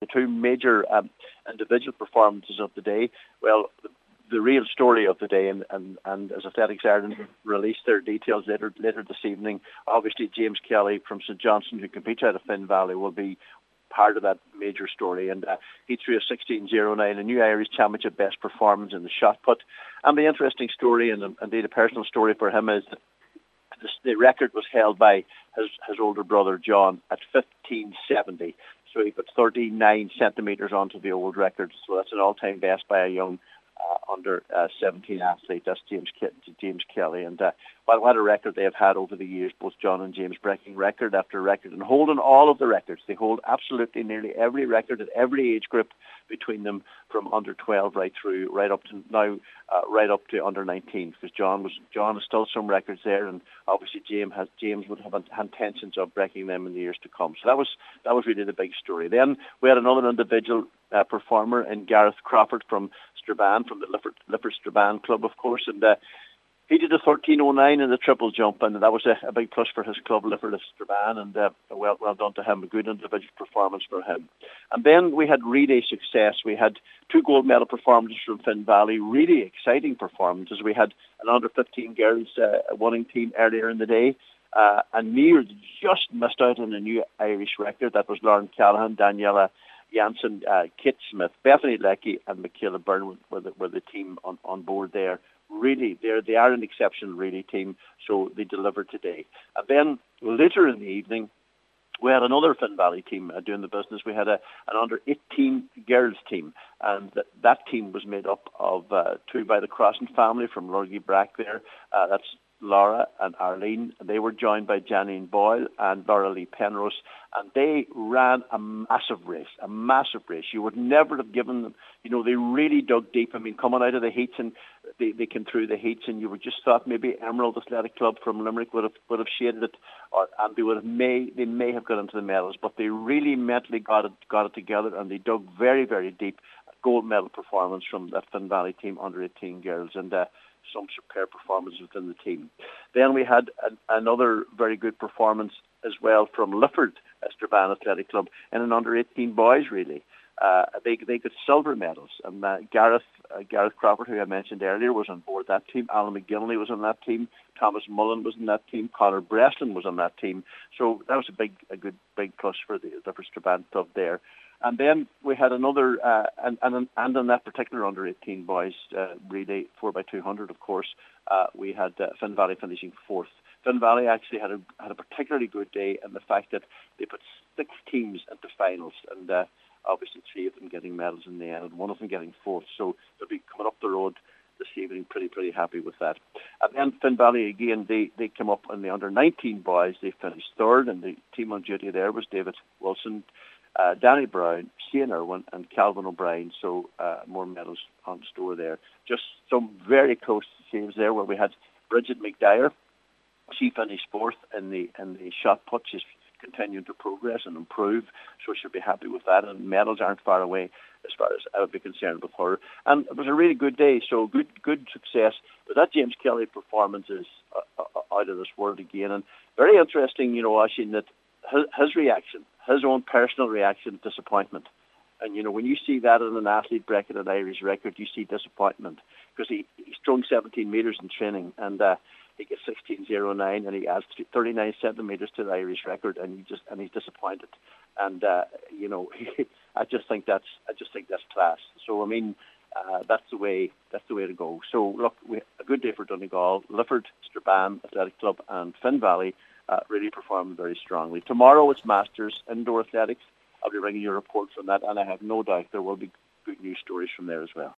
two major individual performances of the day. Well, the real story of the day, and as Athletics Ireland release their details later this evening, obviously James Kelly from St Johnstone, who competes out of Finn Valley, will be part of that major story. And he threw a 16.09, a new Irish Championship best performance in the shot put. And the interesting story, and indeed a personal story for him, is that the record was held by his older brother John at 15.70. So he put 39 centimetres onto the old record. So that's an all-time best by a young under 17 athlete. That's James Kelly. And what a record they have had over the years, both John and James, breaking record after record and holding all of the records. They hold absolutely nearly every record at every age group between them, from under 12 right up to now, right up to under 19. Because John has still some records there, and obviously James would have intentions of breaking them in the years to come. So that was really the big story. Then we had another individual performer in Gareth Crawford from Strabane, from the Lifford Strabane club, of course, and he did a 13.09 in the triple jump, and that was a big plus for his club, Lifford Strabane, and well done to him, a good individual performance for him. And then we had relay success. We had two gold medal performances from Finn Valley, really exciting performances. We had an under-15 girls winning team earlier in the day, and Mears just missed out on a new Irish record. That was Lauren Callahan, Daniela Jansen, Kit Smith, Bethany Leckie and Michaela Byrne were the team on board there. Really, they are an exceptional relay team, so they delivered today. And then later in the evening, we had another Finn Valley team doing the business. We had an under-18 girls team, and that team was made up of two by the Crossan family from Lurgy Brack there. That's Laura and Arlene. They were joined by Janine Boyle and Laura Lee Penrose, and they ran a massive race. You would never have given them, they really dug deep. I mean, coming out of the heats, and they came through the heats, and you would just thought maybe Emerald Athletic Club from Limerick would have shaded it, and they may have got into the medals, but they really mentally got it together, and they dug very, very deep. Gold medal performance from that Finn Valley team, under 18 girls, and some superb performances within the team. Then we had another very good performance as well from Lifford Strabane Athletic Club in an under-18 boys relay. They got silver medals, and Gareth Crawford, who I mentioned earlier, was on board that team. Alan McGinley was on that team. Thomas Mullen was on that team. Conor Breslin was on that team. So that was a good big plus for the Lifford Strabane club there. And then we had another, and on that particular under-18 boys relay 4x200, of course, we had Finn Valley finishing fourth. Finn Valley actually had a particularly good day in the fact that they put 6 teams into finals, and obviously 3 of them getting medals in the end, and 1 of them getting fourth. So they'll be coming up the road this evening pretty happy with that. And then Finn Valley, again, they came up in the under-19 boys. They finished third, and the team on duty there was David Wilson, Danny Brown, Shane Irwin and Calvin O'Brien, so more medals on store there. Just some very close saves there, where we had Bridget McDyer. She finished fourth in the shot put. She's continuing to progress and improve, so she'll be happy with that, and medals aren't far away as far as I would be concerned with her. And it was a really good day, so good success. But that James Kelly performance is out of this world again, and very interesting, Oisín, that his reaction, his own personal reaction of disappointment. And, when you see that in an athlete breaking an Irish record, you see disappointment, because he strung 17 metres in training, and he gets 16.09, and he adds 39 centimetres to the Irish record, and he's disappointed. And, I just think that's class. So, I mean, that's the way to go. So, look, a good day for Donegal. Lifford Strabane Athletic Club and Finn Valley really performed very strongly. Tomorrow it's Masters Indoor Athletics. I'll be bringing you reports on that, and I have no doubt there will be good news stories from there as well.